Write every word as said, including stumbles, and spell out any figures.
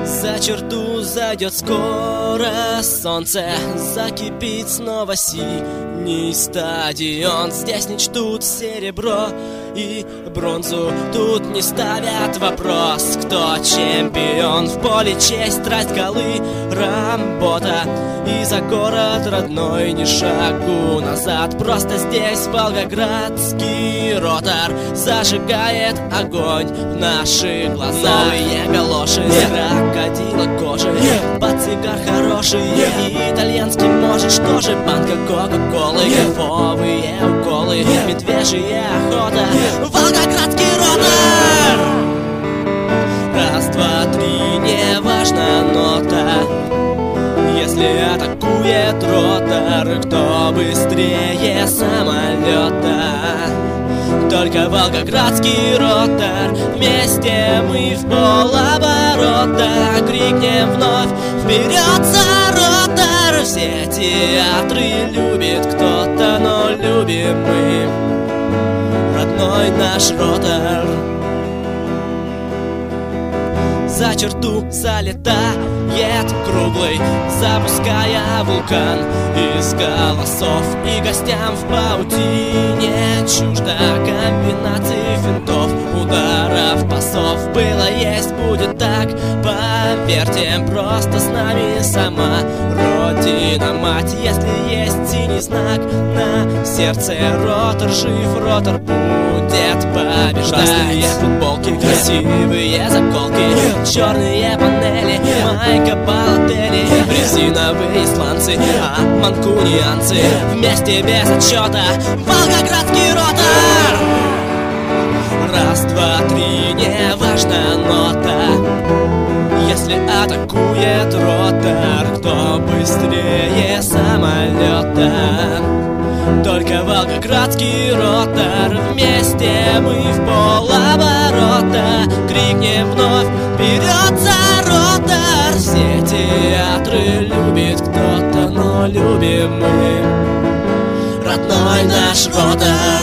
За черту зайдет скоро солнце, закипит снова синий стадион. Здесь не чтут серебро и бронзу, тут не ставят вопрос, кто чемпион. В поле честь, страсть, голы, работа, и за город родной ни шагу назад. Просто здесь волгоградский ротор зажигает огонь в наших глазах. Новые галоши, крокодила кожи, пацигар хороший, итальянский может, что же, банка кока-колы, кайфовые уколы, медвежья охота, волгоградский ротор. Раз, два, три, не важна нота, если атакует ротор, кто быстрее самолета. Только волгоградский ротор, вместе мы в полоборота. Крикнем вновь вперед за ротор. Все театры любит кто-то, но любим мы родной наш ротор. За черту залетает круглый, запуская вулкан из голосов. И гостям в паутине чуждо комбинаций финтов, ударов, пасов. Было, есть, будет так, поверьте, просто с нами сама Родина мать. Если есть синий знак на сердце, ротор жив, ротор будет побеждать. Красные футболки, красивые заколки, черные панели, майка Балотелли, резиновые сланцы, а манкунианцы вместе без отчета. Волгоградский ротор. Раз, два, три, не важна нота, если атакует ротор, кто быстрее самолета. Только волгоградский ротор, вместе мы в полоборота. Крикнем вновь вперед за ротор. Все театры любит кто-то, но любим мы родной наш ротор.